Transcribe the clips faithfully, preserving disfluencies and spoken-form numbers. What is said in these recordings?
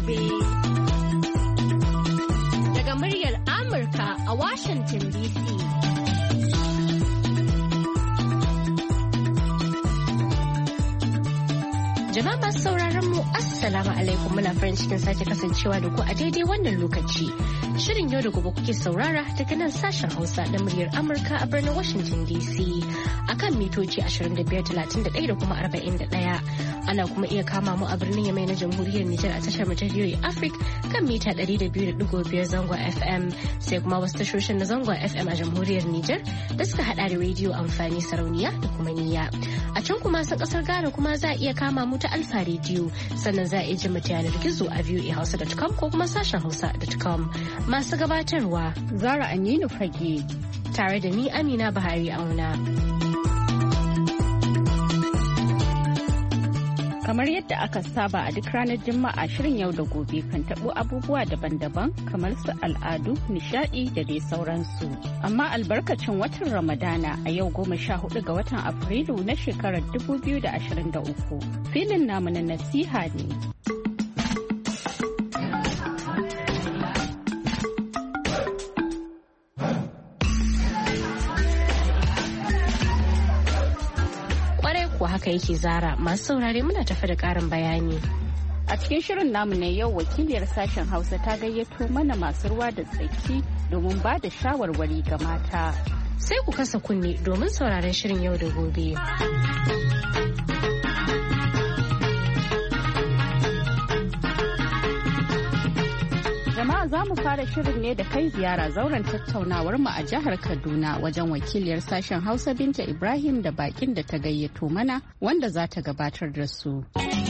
gobe. Daga muryar Amurka a Washington D C. Jama'a masu sauraron mu Assalamu alaikum, muna farin cikin sake kasancewa da ku a daidai wannan lokaci. Shirin yau da gobe kuke saurara daga nan sashen Hausa na muryar Amurka a birnin Washington D C akan mitoci ashirin da biyar talatin da ɗaya da kuma arba'in da ɗaya. Ana kuma iya kama mu a birnin Yamai na Jamhuriyar Nijar a tashar ta V O A Africa kan mita ɗari da biyu da ɗigo biyar zangon F M, sai kuma wasu tashoshin na zangon F M a Jamhuriyar Nijar da suka hada da rediyo amfani sarauniya da kuma niyya. A can kuma sun kasar Ghana kuma za a iya kama mu ta Alfa rediyo, sannan za a iya ji mu ta yanar gizo a v o a hausa dot com ko kuma sashen hausa dot com. Masu gabatarwa Zara Aminu Fage tare da ni Amina Buhari Auna. Kamar yadda aka saba a duk ranar Juma'a, shirin yau da gobe kan tabo abubuwa daban-daban kamar su al'adu, nishadi da dai sauransu. Amma albarkacin watan Ramadana a yau goma sha hudu ga watan Afrilu na shekarar dubu biyu da ashirin da uku. Filin namu na nasiha ne. Haka yake Zara, masu saurare muna tafi da karin bayani. A cikin shirin namu na yau, wakiliyar sashen Hausa ta gayyato mana masu ruwa da tsaki domin ba da shawarwari ga mata. Sai ku kasa kunne domin sauraron shirin yau da gobe. Jama'a za mu fara shirin ne da kai ziyara zauren tattaunawar mu a jihar Kaduna wajen wakiliyar sashen Hausa Binta Ibrahim da bakin da ta gayyato mana wanda za ta gabatar da su.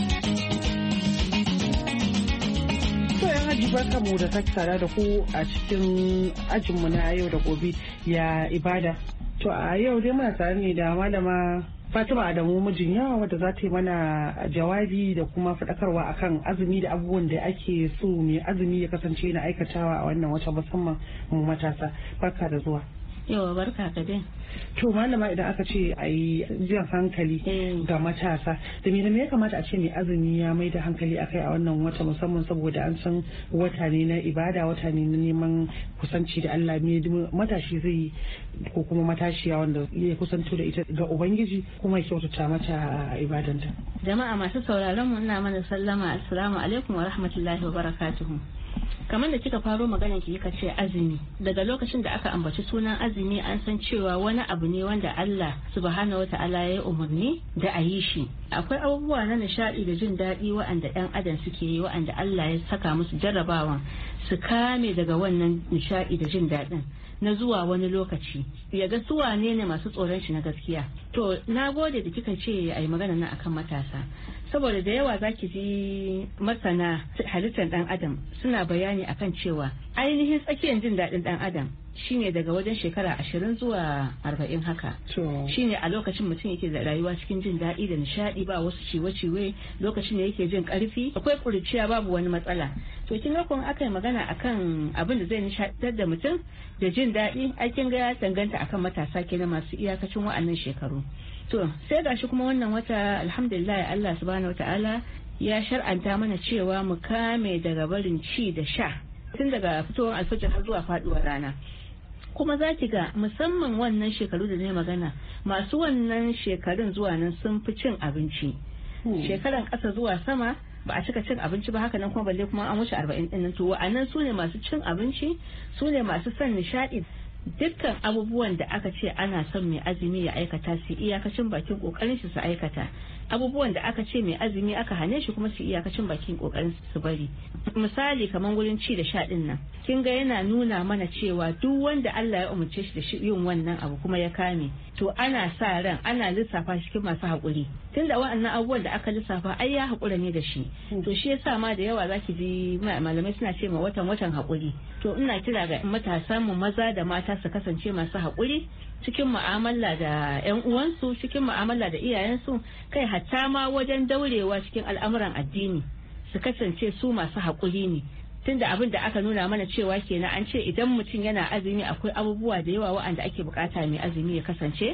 To yan aji barka mu da sake tare da ku a cikin ajinmu na yau da gobe ya ibada. To a yau dai muna tare ne da malama Fatima Adamu mijin yawa wadda za ta yi mana jawabi da kuma faɗakarwa akan azumi da abubuwan da ake so mai azumi ya kasance na aikatawa a wannan wata musamman mu matasa. Barka da zuwa. Yawa barka ka dai. To malama, idan aka ce a yi jan hankali ga matasa, da me da me ya kamata a ce mai azumi ya mai da hankali akai a wannan wata musamman saboda an san wata ne na ibada, wata ne na neman kusanci da Allah, me matashi zai ko kuma matashiya wanda ya kusanto da ita ga Ubangiji kuma ya kyautata mata a ibadanta. Jama'a masu sauraron mu, ina mana sallama, assalamu alaikum wa rahmatullahi wa barakatuhu. Kamar da kika faro maganar ki kika ce azumi, daga lokacin da aka ambaci sunan azumi an san cewa wani abu ne wanda Allah subhanahu wata'ala ya yi umarni da a yi shi. Akwai abubuwa na nishadi da jin daɗi waɗanda ɗan adam suke yi, waɗanda Allah ya saka musu jarrabawan su kame daga wannan nishadi da jin daɗin na zuwa wani lokaci, ya ga su wane ne masu tsoron shi na gaskiya. To na gode da kika ce a yi magana na akan matasa, saboda da yawa zaki ji masana halittar dan adam suna bayani akan cewa ainihin tsakiyar jin daɗin dan adam shine daga wajen shekara ashirin zuwa arba'in haka. Shine a lokacin mutum yake da rayuwa cikin jin daɗi da nishaɗi, ba wasu ciwe-ciwe, lokacin da yake jin ƙarfi, akwai kuriciya, babu wani matsala. To kin ga kun aka yi magana akan abin da zai nishaɗar da mutum da jin daɗi, ai kin ga ya danganta akan matasa kenan masu iyakacin wa'annan shekaru. To sai gashi kuma wannan wata alhamdulillah Allah subhanahu wataala ya shar'anta mana cewa mu kame daga barin ci da sha tun daga fitowar alfajir har zuwa faduwar rana. Kuma za ki ga musamman wannan shekaru da ne magana, masu wannan shekarun zuwa nan sun fi cin abinci. Shekaran ƙasa zuwa sama ba a cika cin abinci ba, haka nan kuma balle kuma an wuce arba'in ɗin nan. To wa'annan su ne masu cin abinci, su ne masu son nishaɗi. Dukkan abubuwan da aka ce ana son mai azumi ya aikata su iyakacin bakin kokarin shi su aikata, abubuwan da aka ce mai azumi aka hane shi kuma su iyakacin bakin kokarin su bari. Misali kamar gurin ci da sha din nan, kin ga yana nuna mana cewa duk wanda Allah ya umarce shi da shi yin wannan abu kuma ya kame, to ana sa ran ana lissafa shi cikin masu haƙuri, tunda wa'annan abubuwan da aka lissafa ai ya haƙura ne da shi. To shi yasa ma da yawa zaki ji malamai suna ce ma watan watan haƙuri. To ina kira ga matasan mu maza da mata su kasance masu haƙuri cikin mu'amala da 'yan uwansu, cikin mu'amala da iyayensu, kai hatta ma wajen daurewa cikin al'amuran addini su kasance su masu haƙuri ne. Tunda abin da aka nuna mana cewa kenan an ce idan mutum yana azumi akwai abubuwa da yawa wa'anda ake bukata mai azumi ya kasance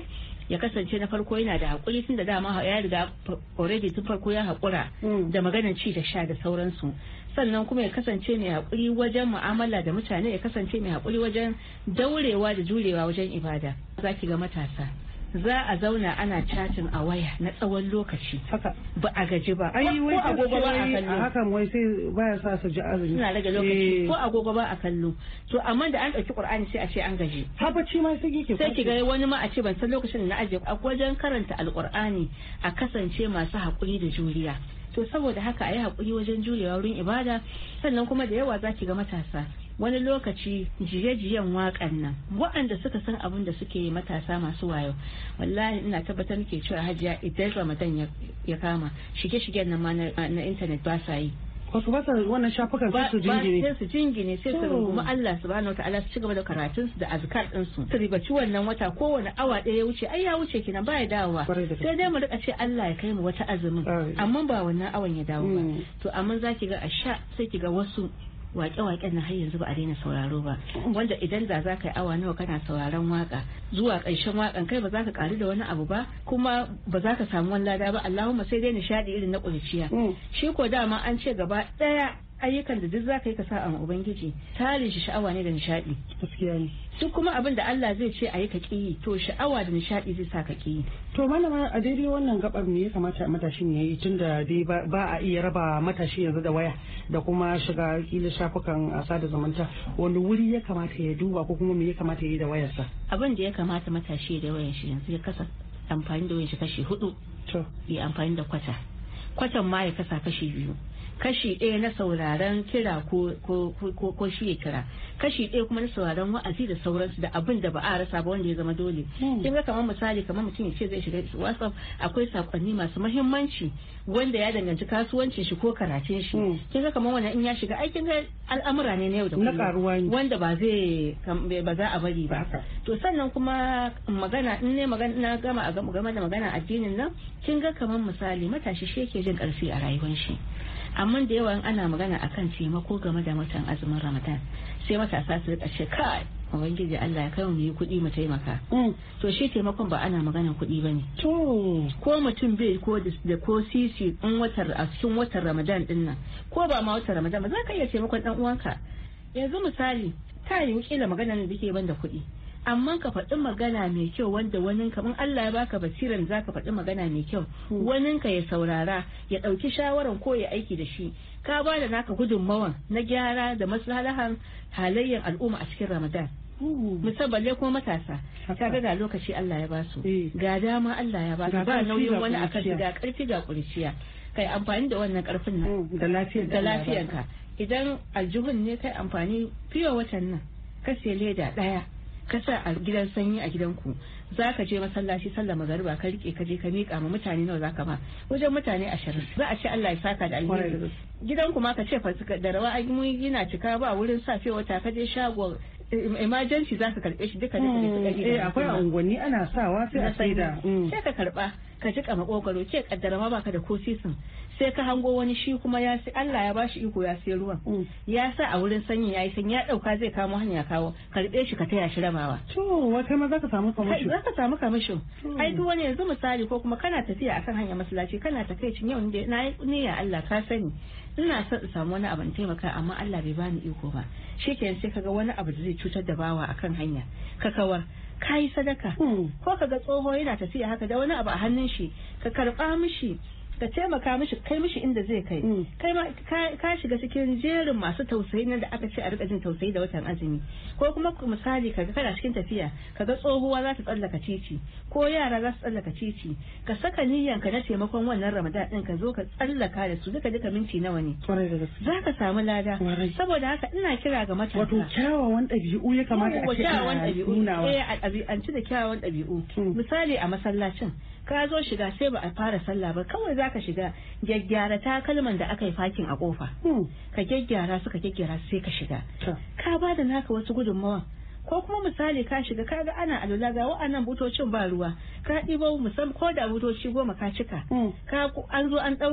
ya kasance na farko yana da haƙuri tun da dama ya riga already tun farko ya haƙura da maganar ci da sha da sauransu. Sannan kuma ya kasance mai haƙuri wajen mu'amala da mutane, ya kasance mai haƙuri wajen daurewa da jurewa wajen ibada. Za ki ga matasa za a zauna ana chatting a waya na tsawon lokaci haka ba a gaji ba ai wai agogo ba a kallo hakan wai sai baya sa su ji azumi suna rage lokaci ko agogo ba a kallo to amma da an dauki Qur'ani sai a ce an gaji habbaci ma sai kike sai ki ga wani ma a ce ban san lokacin da na aje a wajen karanta alqur'ani a kasance masu hakuri da juriya. To saboda haka a yi haƙuri wajen jurewa wurin ibada. Sannan kuma da yawa za ki ga matasa wani lokaci jiye-jiyen waƙan nan waɗanda suka san abin da suke yi matasa masu wayo wallahi ina tabbatar muke cewa hajiya idan Ramadan ya kama shige-shigen nan ma na intanet ba sa yi. Wasu ba sa wannan shafukan sai su jingine. Sai su jingine sai su rungumi Allah subhanahu wataala su cigaba da karatun su da azkar din su. Su ribaci wannan wata kowane awa ɗaya ya wuce ai ya wuce kina ba ya dawowa. Sai dai mu rika ce Allah ya kai mu wata azumin amma ba wannan awan ya dawo ba. To amma zaki ga a sha sai ki ga wasu wake-waken na har yanzu ba a daina sauraro ba wanda idan da za ka yi awa nawa kana sauraron waka zuwa ƙarshen wakan kai ba za ka ƙaru da wani abu ba kuma ba za ka samu wani lada ba Allahumma sai dai nishadi irin na ƙuruciya shi ko dama an ce gaba ɗaya ayyukan da duk za ka yi ka sa a ubangiji tarin shi sha'awa ne da nishadi gaskiya ne duk kuma abin da Allah zai ce a yi ka ƙi to sha'awa da nishadi zai sa ka ƙi. To malama a daidai wannan gabar me ya kamata matashin ya yi tunda dai ba a iya raba matashi yanzu da waya da kuma shiga kila shafukan a sada zumunta wani wuri ya kamata ya duba ko kuma me ya kamata ya yi da wayarsa. Abin da ya kamata matashi da wayar shi yanzu ya kasa amfani da wayar shi kashi hudu to ya amfani da kwata kwatan ma ya kasa kashi biyu kashi ɗaya na sauraron kira ko ko ko ko shi ya kira kashi ɗaya kuma na sauraron wa'azi da sauransu da abin da ba a rasa ba wanda ya zama dole kin ga kamar misali kamar mutum ya ce zai shiga WhatsApp akwai sakonni masu muhimmanci wanda ya danganci kasuwancin shi ko karatun shi kin ga kamar wannan in ya shiga aikin ga al'amura ne na yau da kullum wanda ba zai ba za a bari ba to sannan kuma magana in ne magana na gama a game da magana addinin nan kin ga kamar misali matashi shi yake jin karfi a rayuwar shi amma da yawa ana magana akan taimako game da watan azumin Ramadan sai matasa su rika ce kai ubangiji Allah ya kai mu yi kuɗi mu taimaka to shi taimakon ba ana magana kuɗi bane to ko mutum bai ko da ko sisi in watan a cikin watan Ramadan din nan ko ba ma watan Ramadan ba za ka iya taimakon dan uwanka yanzu misali ta yi kila magana ne dake banda kuɗi amma ka faɗi magana mai kyau wanda wani kamar Allah ya baka basiran zaka faɗi magana mai kyau wani ka ya saurara ya ɗauki shawaran ko ya aiki da shi ka ba da naka gudunmawan na gyara da maslahan halayyar al'umma a cikin Ramadan musamman kuma matasa kaga ga lokaci Allah ya basu ga dama Allah ya basu ba nauyin wani akan su ga karfi ga kurciya kai amfani da wannan karfin nan da lafiyar da lafiyarka idan aljihun ne kai amfani fiye watan nan ka sai leda daya ka sa a gidan sanyi a gidanku za ka je masallaci sallah magariba ka rike ka je ka miƙa ma mutane nawa za ka ba wajen mutane ashirin za a ce Allah ya saka da alheri gidanku ma ka ce fa da rawa mun yana cika ba wurin safe wata ka je shago emergency za ka karbe shi duka duka duka eh akwai unguwanni ana sawa sai a saida sai ka karba ka jika makogaro ke kaddara ma baka da ko sisin sai ka hango wani shi kuma ya sai Allah ya bashi iko ya sai ruwan ya sa a wurin sanyi yayi sanyi ya dauka zai kamo hanya kawo karbe shi ka taya shi rabawa to wata ma zaka samu kamishin zaka samu kamishin ai duk wani yanzu misali ko kuma kana tafiya akan hanya masallaci kana takaicin yau ne na yi ya Allah ka sani ina son in samu wani abu taimaka amma Allah bai bani iko ba shikenan sai kaga wani abu da zai cutar da bawa akan hanya ka kawar ka yi sadaka ko ka ga tsoho yana tafiya haka da wani abu a hannun shi ka karba mishi ka taimaka mishi kai mishi inda zai kai kai ma ka shiga cikin jerin masu tausayi nan da aka ce a rika jin tausayi da watan azumi ko kuma misali kaga kana cikin tafiya kaga tsohuwa za ta tsallaka titi ko yara za su tsallaka titi ka saka niyyan ka na taimakon wannan Ramadan din ka zo ka tsallaka da su duka duka minti nawa ne za ka samu lada saboda haka ina kira ga matasa wato kyawawan ɗabi'u ya kamata a ce kyawawan ɗabi'u eh a ɗabi'anci da kyawawan ɗabi'u misali a masallacin ka zo shiga sai ba a fara sallah ba kawai zaka shiga gyaggyara takalman da aka yi fakin a kofa ka gyaggyara suka gyaggyara sai ka shiga ka ba da naka wasu gudunmawa ko kuma misali ka shiga kaga ana alula ga wa'annan butocin ba ruwa ka ɗibo musam ko da butoci goma ka cika ka an zo an ɗauka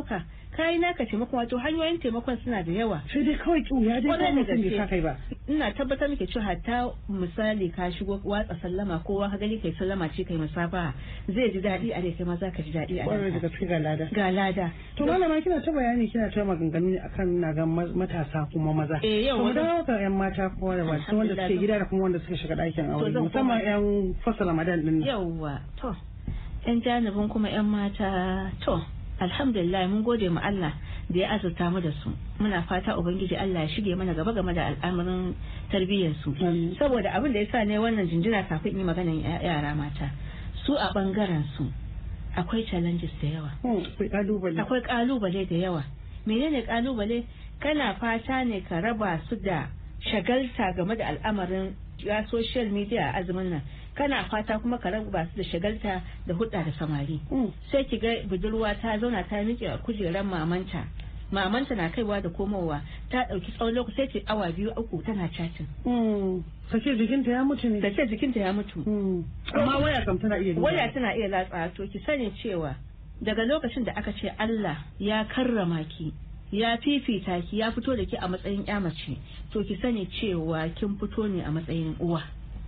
kai naka taimakon wato hanyoyin taimakon suna da yawa sai dai kawai ya dai ba mutum bai sa kai ba. Ina tabbatar muke cewa hatta misali ka shigo watsa sallama kowa ka gani kai sallama ce kai musafaha zai ji daɗi a rai kai ma za ka ji daɗi a rai. Daga cikin ga lada. Ga lada. To malama kina ta bayani kina ta maganganu akan na ga matasa kuma maza. Eh yau wanda ka yan mata kuma da wasu wanda suke gida da kuma wanda suka shiga ɗakin aure musamman yan fasa Ramadan din. Yawwa to yan janibin kuma yan mata to alhamdulillah mun gode mu Allah da ya azurta mu da su muna fata ubangiji Allah ya shige mana gaba game da al'amarin tarbiyyar su saboda abin da yasa ne wannan jinjina kafin yi maganan yara mata su a bangaren su akwai challenges da yawa akwai kalubale da yawa menene kalubale kana fata ne ka raba su da shagalta game da al'amarin ya social media a azumin nan kana fata kuma ka raba su da shagalta da hudda da samari sai ki ga budurwa ta zauna ta miƙe a kujerar mamanta mamanta na kaiwa da komowa ta dauki tsawon lokaci sai ce awa biyu uku tana chatting sace jikinta ya mutu ne sace jikinta ya mutu amma waya kam tana iya waya tana iya latsa to ki sani cewa daga lokacin da aka ce Allah ya karrama ki ya fifita ki ya fito da ki a matsayin ƴa mace to ki sani cewa kin fito ne a matsayin uwa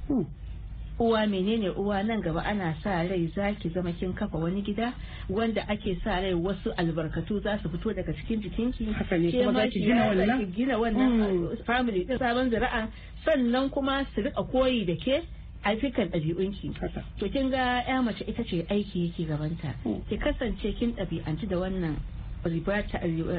uwa menene uwa nan gaba ana sa rai zaki zama kin kafa wani gida wanda ake sa rai wasu albarkatu za su fito daga cikin jikinki ke ma ki gina wannan gina wannan family din sabon zuri'a sannan kuma su rika koyi da ke aifikan ɗabi'unki to kin ga ƴa mace ita ce aiki yake gabanta ki kasance kin ɗabi'anci da wannan ribata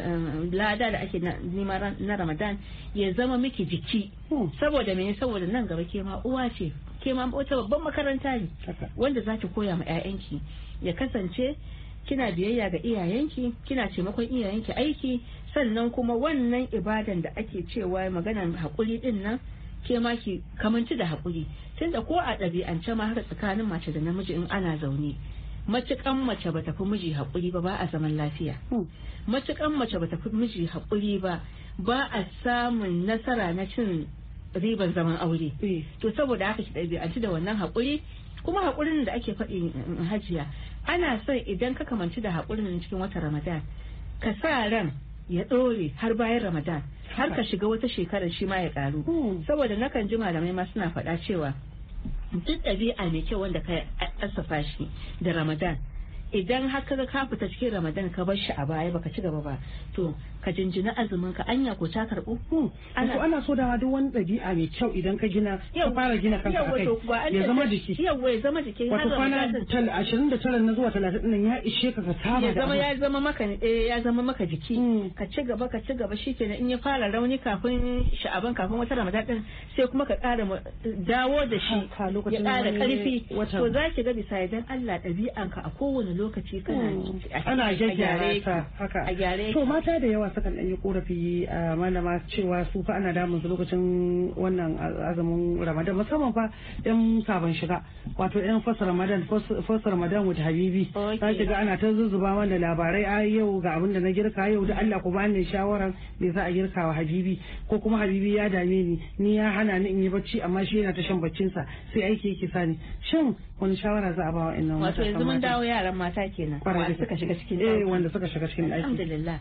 lada da ake nema na Ramadan ya zama miki jiki saboda me saboda nan gaba ke ma uwa ce ke ma wata babban makaranta ne wanda za ki koya ma 'ya'yanki ya kasance kina biyayya ga iyayenki kina taimakon iyayenki aiki sannan kuma wannan ibadan da ake cewa maganan haƙuri din nan ke ma ki kamanci da haƙuri tunda ko a ɗabi'ance ma haka tsakanin mace da namiji in ana zaune matukan mace bata fi miji haƙuri ba ba a zaman lafiya matukan mace bata fi miji haƙuri ba ba a samun nasara na cin riban zaman aure to saboda haka ki ɗabi'anci da wannan haƙuri kuma haƙurin da ake faɗi hajiya ana son idan ka kamanci da haƙurin cikin watan Ramadan ka sa ran ya ɗore har bayan Ramadan har ka shiga wata shekarar shi ma ya ƙaru saboda nakan ji malamai ma suna faɗa cewa duk ɗabi'a mai kyau wanda ka asafa shi da Ramadan idan haka ka fita cikin Ramadan ka bar shi a baya baka ci gaba ba to ka jinjina azumin ka anya ko ta karbu ana ana so da duk wani ɗabi'a mai kyau idan ka gina ka fara gina kanka kai ya zama jiki yawa ya zama jiki wato kwana ashirin da tara na zuwa talatin nan ya ishe ka ka saba ya zama ya zama maka ya zama maka jiki ka ci gaba ka ci gaba shikenan in ya fara rauni kafin sha'aban kafin wata Ramadan din sai kuma ka ƙara dawo da shi ya ƙara ƙarfi to za ki ga bisa idan Allah ɗabi'anka a kowane lokaci kana ana gyara ta haka a gyare to mata da yawa sukan ɗan yi korafi a malama cewa su fa ana damun su lokacin wannan azumin Ramadan musamman fa yan sabon shiga wato yan fasa Ramadan fasa Ramadan with Habibi za ki ga ana ta zuzzuba mana labarai a yau ga abin da na girka yau da Allah ku bani shawaran me za a girka wa Habibi ko kuma Habibi ya dame ni ni ya hana ni in yi bacci amma shi yana ta shan baccin sa sai aiki yake sani shin wani shawara za a ba wa innan wato yanzu mun dawo yaran mata kenan wanda suka shiga cikin eh wanda suka shiga cikin aiki alhamdulillah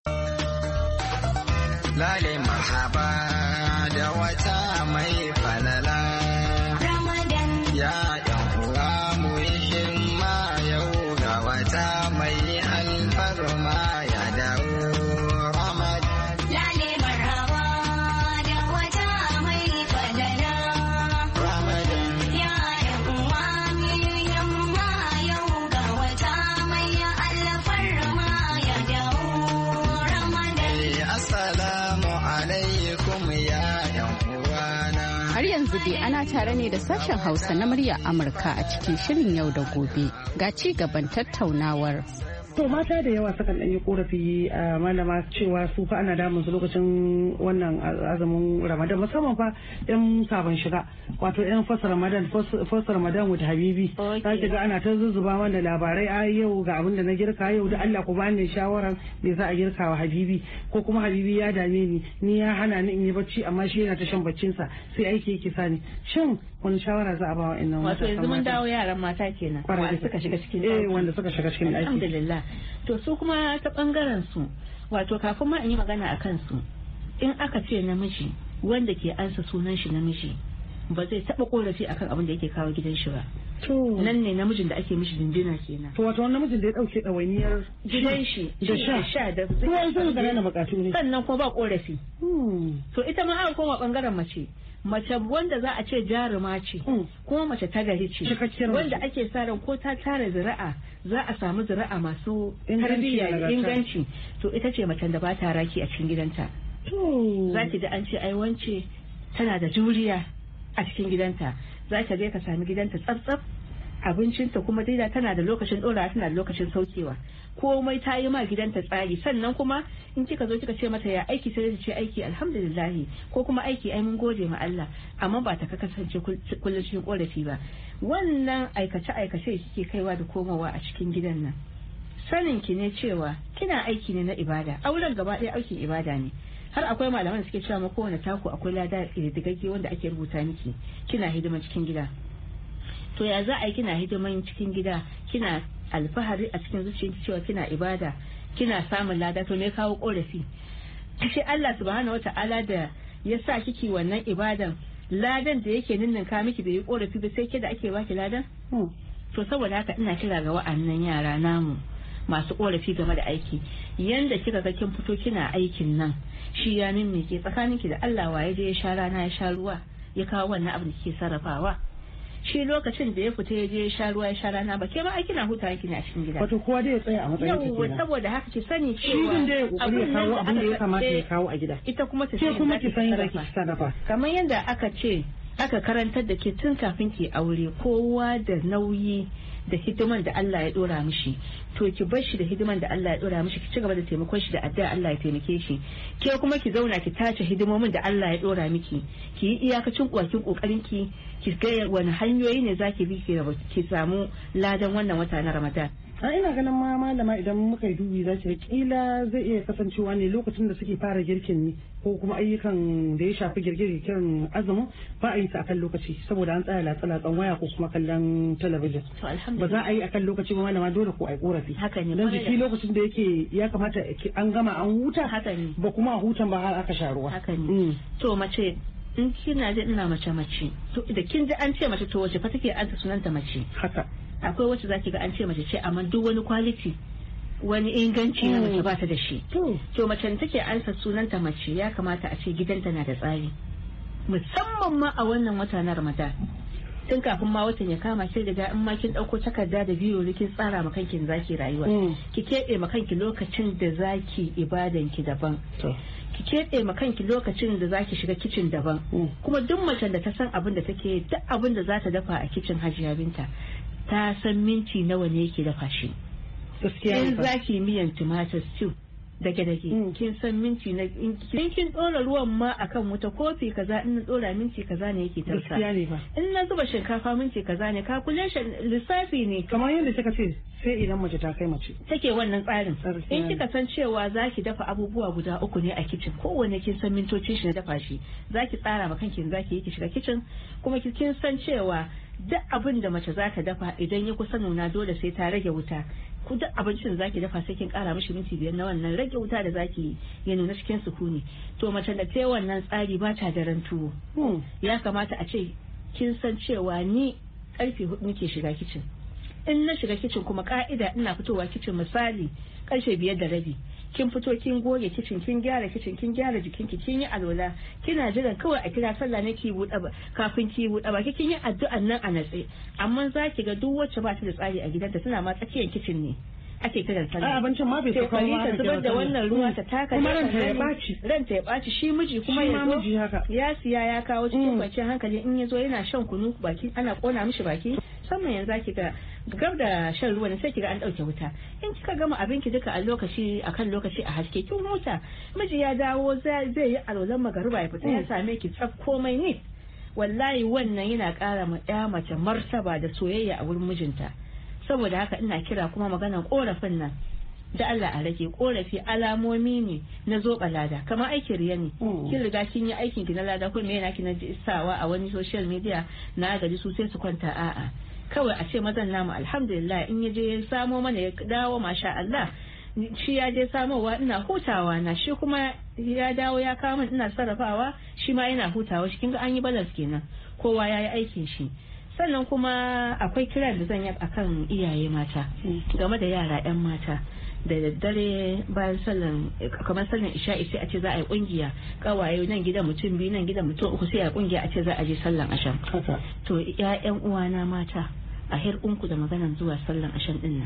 lale mahaba da wata mai falala Ramadan ya yan uwa mu himma yau ga wata mai alfarma ya dawo Ramadan lale mahaba da wata mai falala Ramadan ya yan uwa mu himma yau ga wata mai alfarma ya dawo Ramadan assalamu Har yanzu dai ana tare ne da sashen Hausa na murya Amurka a cikin shirin yau da gobe. Ga ci gaban tattaunawar. To mata da yawa sukan ɗan yi korafi a malama cewa su fa ana damun su lokacin wannan azumin Ramadan musamman fa yan sabon shiga wato yan fasa Ramadan fasa Ramadan with Habibi za ki ga ana ta zuzzuba mana labarai a yau ga abin da na girka yau da Allah ku bani shawaran me za a girka wa Habibi ko kuma Habibi ya dame ni ni ya hana ni in yi bacci amma shi yana ta shan baccin sa sai aiki yake sani shin wani shawara za a ba wa innan wato yanzu mun dawo yaran mata kenan wanda suka shiga cikin eh wanda suka shiga cikin ɗaki alhamdulillah to su kuma ta bangaren su wato kafin ma in yi magana akan su in aka ce namiji wanda ke ansa sunan shi namiji ba zai taba korafi akan abin da yake kawo gidan shi ba to nan ne namijin da ake mishi dindina kenan to wato namijin da ya dauke dawainiyar gidan shi da sha sha da ruwan sun da na bukatu ne sannan kuma ba korafi to ita ma aka koma bangaren mace mace wanda za a ce jaruma ce kuma mace ta gari ce wanda ake sa ran ko ta tara zira'a za a samu zira'a masu tarbiyya inganci to ita ce macen da ba ta raki a cikin gidanta za ki da an ce ai wance tana da juriya a cikin gidanta za ka je ka sami gidanta tsaf-tsaf abincinta kuma daida tana da lokacin ɗora tana da lokacin saukewa komai ta yi ma gidanta tsari sannan kuma in kika zo kika ce mata ya aiki sai ta ce aiki alhamdulillah ko kuma aiki ai mun gode ma Allah amma ba ta kasance kullum cikin korafi ba wannan aikace aikace kike kaiwa da komawa a cikin gidan nan sanin ki ne cewa kina aiki ne na ibada auren gaba ɗaya aikin ibada ne har akwai malaman suke cewa ma kowane taku akwai lada digagge wanda ake rubuta miki kina hidiman cikin gida to ya za a yi kina hidiman cikin gida kina alfahari a cikin zuciyarki cewa kina ibada kina samun lada to me kawo korafi shi Allah subhanahu wata'ala da ya sa kiki wannan ibadan ladan da yake ninninka miki bai yi korafi ba sai ke da ake baki ladan to saboda haka ina kira ga wa'annan yara namu masu korafi game da aiki yanda kika ga kin fito kina aikin nan shi ya mimmike tsakaninki da Allah waye je ya sha rana ya sha ruwa ya kawo wannan abin da kike sarrafawa shi lokacin da ya fita ya je ya sha ruwa ya sha rana ba ke ma ai kina hutawa kina a cikin gida wato kowa dai ya tsaya a matsayin ki kenan saboda haka ki sani cewa shi din da ya kokari ya kawo abin da ya kamata ya kawo a gida ita kuma ta ce kuma ki san da ki sarrafa kamar yanda aka ce aka karantar da ke tun kafin ki aure kowa da nauyi da hidiman da Allah ya dora mishi to ki bar shi da hidiman da Allah ya dora mishi ki ci gaba da taimakon shi da addu'a Allah ya taimake shi ke kuma ki zauna ki tace hidimomin da Allah ya dora miki ki yi iyakacin kwakin kokarin ki ki ga wani hanyoyi ne zaki bi ki samu ladan wannan wata na Ramadan a ina ganin ma malama idan muka yi dubi za ki kila zai iya kasancewa ne lokacin da suke fara girkin ne ko kuma ayyukan da ya shafi girgirkin azumin ba a yi ta akan lokaci saboda an tsaya latsa-latsan waya ko kuma kallon talabijin ba za a yi akan lokaci ba malama dole ko a yi korafi don jiki lokacin da yake ya kamata an gama an huta ba kuma a hutan ba har aka sha ruwa to mace in kina ji ina mace mace to da kin ji an ce mace to wace fa take anta sunanta mace haka akwai wacce zaki ga an ce mace ce amma duk wani quality wani inganci na mace ba ta da shi to mace da take ansa sunanta mace ya kamata a ce gidanta na da tsari musamman ma a wannan wata na Ramadan tun kafin ma watan ya kama ki riga in ma kin dauko takarda da biyo kin tsara ma kanki zaki rayuwa ki kebe ma kanki lokacin da zaki ibadan ki daban ki keɓe ma kanki lokacin da zaki shiga kicin daban kuma duk macen da ta san abin da take duk abin da za ta dafa a kicin Hajiya Binta ta san minti nawa ne yake dafa shi in zaki miyan tumatir stew dage dage kin san minti na in kin dora ruwan ma akan wuta kofi kaza in na dora minti kaza ne yake tafsa in na zuba shinkafa minti kaza ne calculation lissafi ne kamar yadda kika ce sai idan mace ta kai mace take wannan tsarin in kika san cewa zaki dafa abubuwa guda uku ne a kicin kowanne kin san mintocin shi na dafa shi zaki tsara ma kanki zaki yi ki shiga kicin kuma kin san cewa duk abin da mace za ta dafa idan ya kusa nuna dole sai ta rage wuta ku duk abincin zaki dafa sai kin kara mishi minti biyar na wannan rage wuta da zaki ya nuna cikin sukuni to mace da ta wannan tsari ba ta daren tuwo ya kamata a ce kin san cewa ni karfe hudu nake shiga kicin in na shiga kicin kuma ka'ida ina fitowa kicin misali karfe biyar da rabi kin fito kin goge kicin kin gyara kicin kin gyara jikinki kin yi alwala kina jiran kawai a kira sallah ne ki buɗe kafin ki buɗe baki kin yi addu'an nan a natse amma zaki ga duk wacce ba ta da tsari a gidanta tana ma tsakiyar kicin ne ake kiran sallah a abincin ma bai saka ma ta zubar da wannan ruwa ta taka kuma ranta ya baci ranta ya baci shi miji kuma ya zo ya siya ya kawo cikin kwanciyar hankali in ya zo yana shan kunu baki ana kona mishi baki musamman yanzu zaki ga gab da shan ruwa ne sai kiga an dauke wuta in kika gama abinki duka a lokaci akan lokaci a haske kin huta miji ya dawo zai yi alwalan magariba ya fita ya same ki tsaf komai ne wallahi wannan yana kara ma ya mace martaba da soyayya a wurin mijinta saboda haka ina kira kuma maganar korafin nan da Allah a rage korafi alamomi ne na zoɓa lada kamar aikin riya ne kin riga kin yi aikin ki na lada ko me yana ki na sawa a wani social media na gaji su sai su kwanta a'a kawai a ce mazan namu alhamdulillah in ya je ya samo mana ya dawo masha Allah shi ya je samowa ina hutawa na shi kuma ya dawo ya kawo min ina sarrafawa shi ma yana hutawa shi kinga an yi balance kenan kowa ya yi aikin shi sannan kuma akwai kiran da zan yi akan iyaye mata game da yara yan mata da daddare bayan sallan kamar sallan isha'i sai a ce za a yi kungiya kawaye nan gidan mutum biyu nan gidan mutum uku sai a kungiya a ce za a je sallan asham to ƴaƴan uwana mata a hirkunku da maganan zuwa sallan asham din nan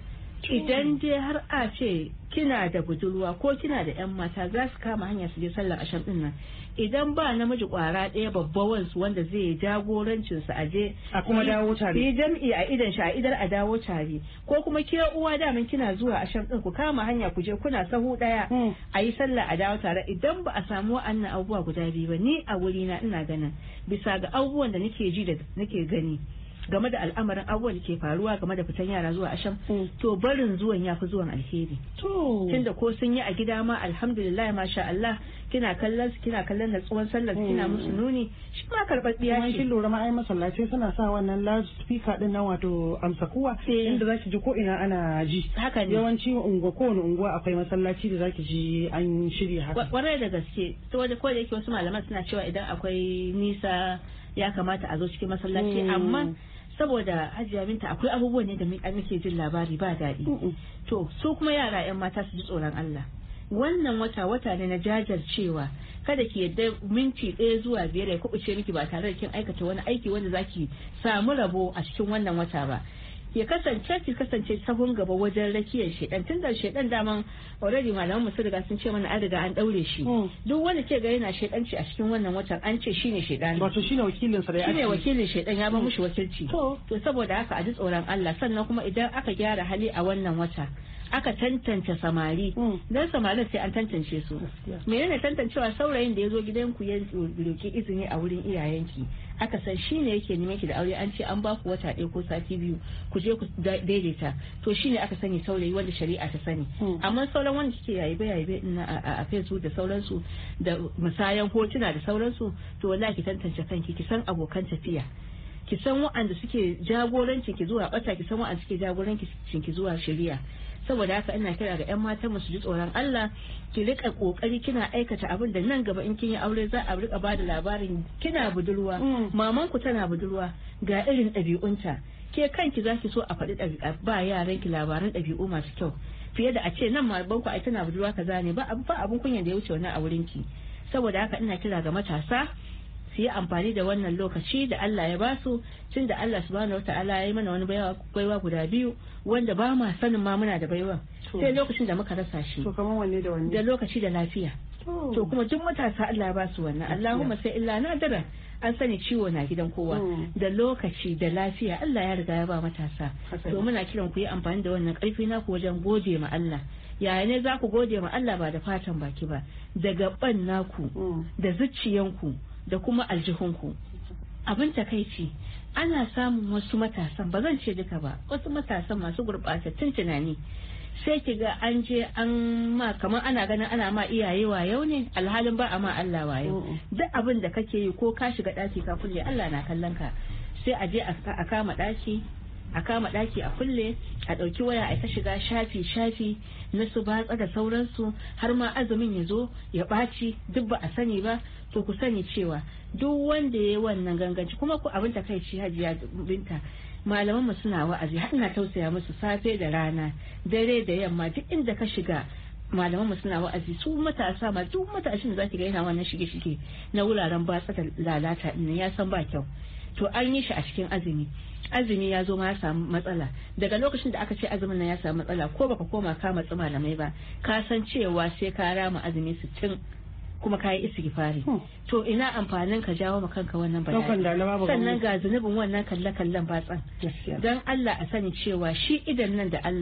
idan dai har a ce kina da budurwa ko kina da yan mata za su kama hanya su je sallar asham din nan idan ba namiji kwara ɗaya babban su wanda zai jagorancin su aje a kuma dawo tare yi jam'i a idan shi a idar a dawo tare ko kuma ke uwa daman kina zuwa asham din ku kama hanya ku je kuna sahu daya a yi sallah a dawo tare idan ba a samu wa'annan abubuwa guda biyu ba ni a wuri na ina ganin bisa ga abubuwan da nake ji da nake gani game da al'amarin abubuwan da ke faruwa game da fitan yara zuwa asham to barin zuwan ya fi zuwan alheri tunda ko sun yi a gida ma alhamdulillah masha Allah kina kallon su kina kallon da tsohon sallar kina musu nuni shi ma karɓaɓɓiya ce kin lura ma ai masallaci suna sa wannan loud speaker din nan wato amsa kuwa inda zaki ji ko ina ana ji haka ne yawanci unguwa ko wani unguwa akwai masallaci da zaki ji an shirya haka kwarai da gaske to da ko da yake wasu malaman suna cewa idan akwai nisa ya kamata a zo cikin masallaci amma saboda hajiya binta akwai abubuwan ne da muke jin labari ba daɗi to su kuma yara yan mata su ji tsoron Allah wannan wata wata ne na jajircewa kada ki yadda minti ɗaya zuwa biyar ya kubuce miki ba tare da kin aikata wani aiki wanda zaki samu rabo a cikin wannan wata ba ya kasance ki kasance sahun gaba wajen rakiyar shedan tun da shedan daman already malaman mu sun riga sun ce mana an riga an daure shi duk wanda ke ga yana shedanci a cikin wannan watan an ce shine shedan wato shine wakilin sa da ya shine wakilin shedan ya ba mushi wakilci to saboda haka a ji tsoron Allah sannan kuma idan aka gyara hali a wannan wata aka tantance samari dan samarin sai an tantance su menene tantancewa saurayin da ya zo gidanku ya roki izini a wurin iyayenki aka san shine yake neman ki da aure an ce an ba ku wata ɗaya ko sati biyu ku je ku daidaita to shine aka sani saurayi wanda shari'a ta sani amma sauran wanda kike yayi bai yayi a Facebook da sauransu da musayan hotuna da sauransu to wallahi ki tantance kanki ki san abokan tafiya ki san wa'anda suke jagoranci ki zuwa bata ki san wa'anda suke jagoranci ki zuwa shari'a saboda haka ina kira ga yan matan mu su ji tsoron Allah ki rika kokari kina aikata abin da nan gaba in kin yi aure za a rika bada labarin kina budurwa maman ku tana budurwa ga irin ɗabi'unta ke kanki zaki so a faɗi ɗabi'a ba yaran ki labaran ɗabi'u masu kyau fiye da a ce nan maman ku ai tana budurwa kaza ne ba ba abun kunya da ya wuce wannan a wurin ki saboda haka ina kira ga matasa su yi amfani da wannan lokaci da Allah ya basu tun da Allah subhanahu wataala ya yi mana wani baiwa guda biyu wanda ba ma sanin ma muna da baiwa sai lokacin da muka rasa shi to kamar wanne da wanne da lokaci da lafiya to kuma duk matasa Allah ya basu wannan Allahumma sai illa nadara an sani ciwo na gidan kowa da lokaci da lafiya Allah ya riga ya ba matasa to muna kiran ku yi amfani da wannan karfi naku wajen gode ma Allah yaya ne za ku gode ma Allah ba da fatan baki ba da gaban naku da zuciyanku da kuma aljihunku abin takaici ana samun wasu matasan ba zan ce duka ba wasu matasan masu gurɓatattun tunani sai ki ga an je an ma kamar ana ganin ana ma iyaye wayo ne alhalin ba a ma Allah wayo duk abin da kake yi ko ka shiga ɗaki ka kulle Allah na kallon ka sai a je a kama ɗaki a kama daki a kulle a dauki waya a ta shiga shafi shafi na su batsa da sauransu har ma azumin ya zo ya ɓaci duk ba a sani ba to ku sani cewa duk wanda ya yi wannan ganganci kuma ku abin takaici hajiya binta malaman mu suna wa'azi har ina tausaya musu safe da rana dare da yamma duk inda ka shiga malaman mu suna wa'azi su matasa ma duk matashin da zaki ga yana wannan shige shige na wuraren batsa da lalata din ya san ba kyau to an yi shi a cikin azumi azumi ya zo ma ya samu matsala daga lokacin da aka ce azumin nan ya samu matsala ko baka koma ka matsi malamai ba ka san cewa sai ka rama azumi sittin kuma ka yi istighfari to ina amfanin ka jawo ma kanka wannan bayani sannan ga zunubin wannan kalle kallen batsan dan Allah a sani cewa shi idan nan da Allah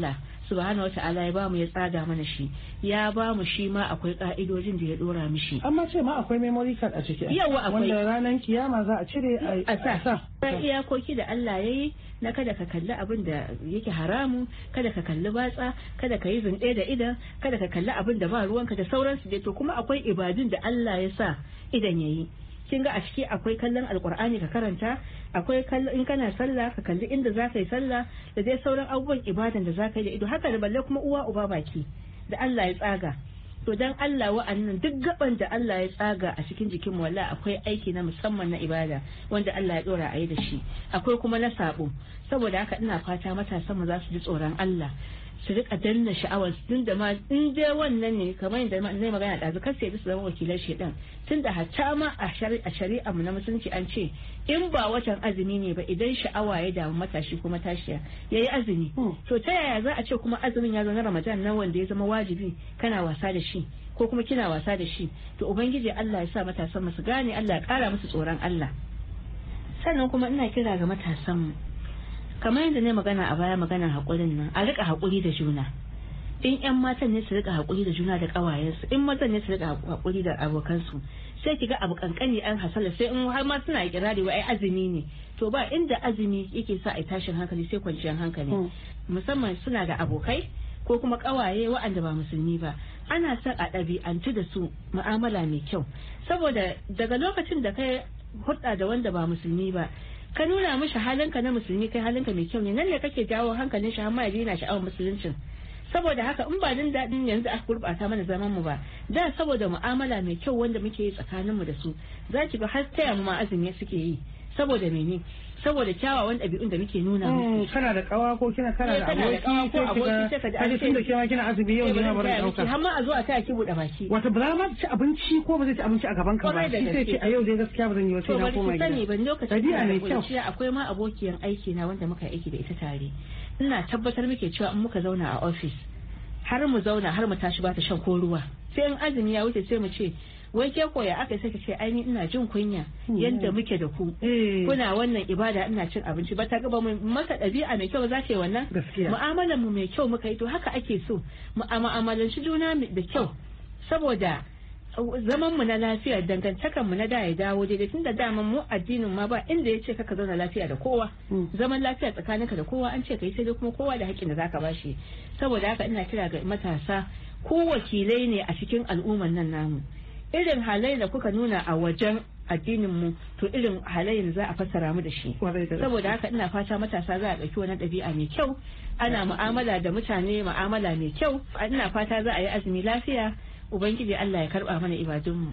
subhanahu wataala ya bamu ya tsaga mana shi ya bamu shi ma akwai ka'idojin da ya dora mishi amma ce ma akwai memory card a ciki yawa akwai wanda ranar kiyama za a cire a sa iyakoki da Allah ya yi na kada ka kalli abin da yake haramu kada ka kalli batsa kada ka yi zunɗe da idan kada ka kalli abin da ba ruwanka da sauransu dai to kuma akwai ibadun da Allah ya sa idan yayi kin ga a ciki akwai kallon alkur'ani ka karanta akwai kallon in kana sallah ka kalli inda za ka yi sallah da dai sauran abubuwan ibadan da za ka yi da ido haka da balle kuma uwa uba baki da Allah ya tsaga to dan Allah wa'annan duk gaban da Allah ya tsaga a cikin jikin mu wallahi akwai aiki na musamman na ibada wanda Allah ya dora a yi da shi akwai kuma na sabo saboda haka ina fata matasan mu za su ji tsoron Allah su rika danna sha'awar tun da ma in dai wannan ne kamar yadda ne magana da zakar sai su zama wakilan shedan tun da hatta ma a shari'a mu na musulunci an ce in ba watan azumi ne ba idan sha'awa ya damu matashi kuma tashiya yayi azumi to ta yaya za a ce kuma azumin ya zo na Ramadan nan wanda ya zama wajibi kana wasa da shi ko kuma kina wasa da shi to ubangiji Allah ya sa matasan mu su gane Allah ya kara musu tsoron Allah sannan kuma ina kira ga matasan mu kamar yadda ne magana a baya maganar haƙurin nan a rika haƙuri da juna in yan matan ne su rika haƙuri da juna da ƙawayensu in mazan ne su rika haƙuri da abokansu sai ki ga abu kankani an hasala sai in har ma suna kirari wa ai azumi ne to ba inda azumi yake sa ai tashin hankali sai kwanciyar hankali musamman suna da abokai ko kuma ƙawaye waɗanda ba musulmi ba ana son a ɗabi'antu da su mu'amala mai kyau saboda daga lokacin da kai hulɗa da wanda ba musulmi ba ka nuna mishi halinka na musulmi kai halinka mai kyau ne nan ne kake jawo hankalin shi har ma ya daina sha'awar musuluncin saboda haka in ba din daɗin yanzu aka gurɓata mana zaman mu ba da saboda mu'amala mai kyau wanda muke yi tsakanin mu da su za ki ga har taya mu ma azumi suke yi saboda mene saboda kyawawan ɗabi'un da muke nuna musu kana da kawa ko kina kana da aboki ko aboki sai ka ji tunda kina kina azumi yau ne ma bari dauka har ma a zo a taya ki buɗe baki wato ba za ma ci abinci ko ba zai ci abinci a gaban ka ba sai ce a yau dai gaskiya ba zan yi wata na koma gida sani ban lokacin da kuciya akwai ma abokiyan aiki na wanda muka aiki da ita tare ina tabbatar muke cewa in muka zauna a office har mu zauna har mu tashi ba ta shan ko ruwa sai in azumi ya wuce sai mu ce wai ke koya aka sai ka ce ai ina jin kunya yadda muke da ku kuna wannan ibada ina cin abinci ba ta gaba mu maka ɗabi'a mai kyau za ta yi wannan mu'amalar mu mai kyau muka yi to haka ake so mu mu'amalan shi juna da kyau saboda zaman mu na lafiya dangantakan mu na da ya dawo daidai tunda daman mu addinin ma ba inda ya ce kaka zauna lafiya da kowa zaman lafiya tsakaninka da kowa an ce kai sai dai kuma kowa da haƙƙin da zaka bashi saboda haka ina kira ga matasa ko wakilai ne a cikin al'umman nan namu irin halayen da kuka nuna a wajen addinin mu to irin halayen za a fassara mu da shi saboda haka ina fata matasa za a ɗauki wani ɗabi'a mai kyau ana mu'amala da mutane mu'amala mai kyau ina fata za a yi azumi lafiya ubangiji Allah ya karba mana ibadunmu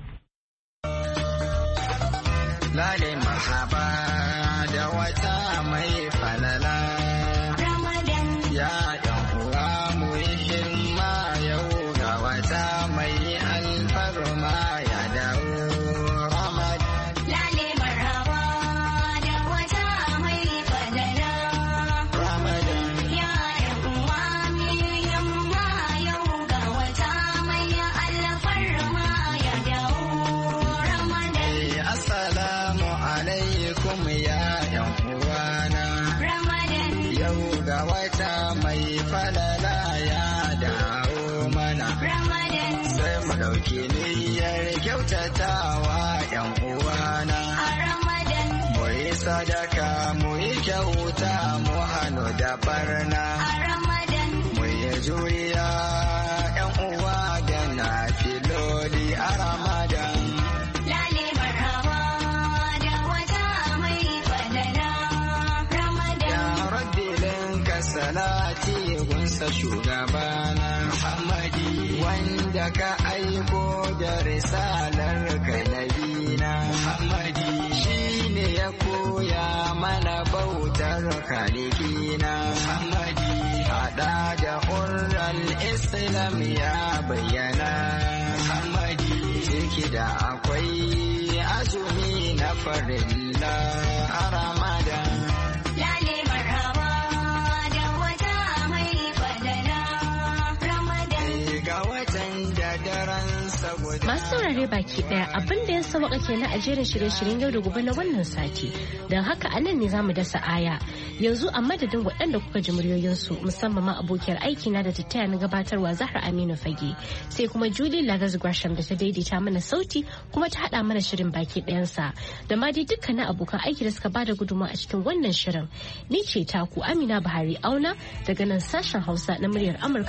lale mahaba da wata mai falala Ramadan ya yan uwa mu yi himma yau ga wata mai alfarma ya dawo Ramadan lale marhaba da wata mai falala Ramadan ya yan uwa mu yi himma yau ga wata mai alfarma ya dawo Ramadan assalamu alaikum ya yan uwana Ramadan yau ga wata mai falala ya dawo mana Ramadan sai mu dauki niyyar kyautatawa yan uwana a Ramadan mu yi sadaka mu yi kyauta mu hannu da barna a Ramadan mu yi juriya yan uwa da na filoli a Ramadan lale marhaba da wata mai falala Ramadan ya rabbi linka salati gunsa shugabana Muhammadi wanda ka aiko da risalar ka nabina Muhammadi shine ya koya mana bautar kalikina Muhammadi hada da hurral islam ya bayyana Muhammadi ciki da akwai azumi na farilla a Ramadan lale marhaba da wata mai falala Ramadan ga watan da daren sa Masu saurare baki daya abin da ya sawaka kenan a jerin shirye-shiryen yau da gobe na wannan sati. Don haka a nan ne za mu dasa aya. Yanzu a madadin waɗanda kuka ji muryoyinsu musamman ma abokiyar aiki na da tattaya na gabatarwa Zahra Aminu Fage. Sai kuma Julie Lagos Gresham da ta daidaita mana sauti kuma ta haɗa mana shirin baki ɗayansa. Da ma dai dukkanin abokan aiki da suka bada gudunmawa a cikin wannan shirin. Ni ce taku Amina Buhari Auna daga nan sashen Hausa na muryar Amurka.